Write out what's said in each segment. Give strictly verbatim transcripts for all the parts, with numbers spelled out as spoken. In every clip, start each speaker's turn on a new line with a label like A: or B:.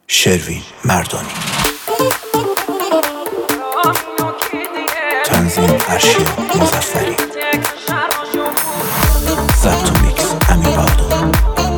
A: شروین مردانی. تنظیم ارشیا مظفری. ضبط و میکس امیر بهادر.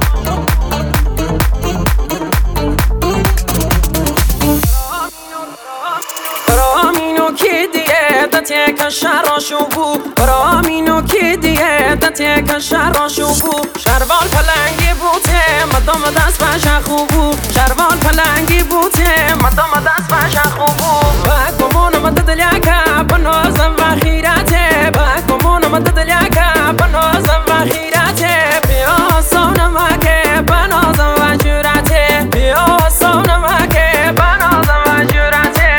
B: که شراشو بو برامینو که دیگه دته که شراشو بو شروال پلنگی بوته مدام دست بشه خوبو شروال پلنگی بوته مدام دست بشه خوبو باید بمونه مدد لیاکه بنازم و خیراته باید بمونه مدد لیاکه بنازم و خیراته بیا سونم که بنازم و جوراته بیا سونم که بنازم و جوراته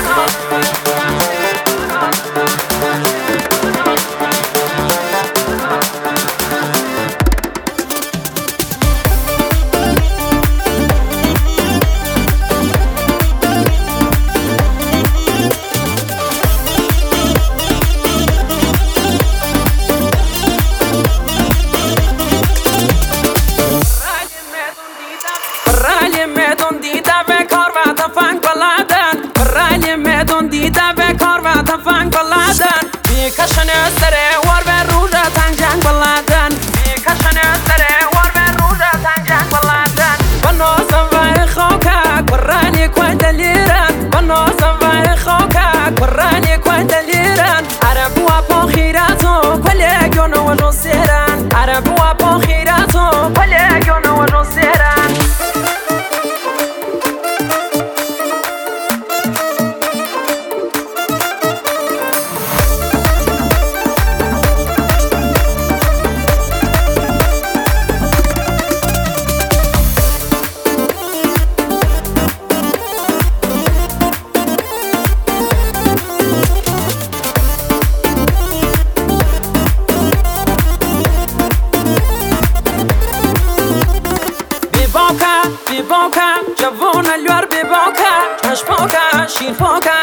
B: کشن سره وار به روز تنجنگ بلادن کشن سره وار به روز تنجنگ بلادن بنازم و خاکه قرانی کوی دلیرن بنازم و خاکه قرانی کوی دلیرن عربو با خیراتو کلیگون و جسرن عربو با خیراتو کلیگون و جسرن بباکه جوان الوار بباکه چشم پاکه شیر پاکه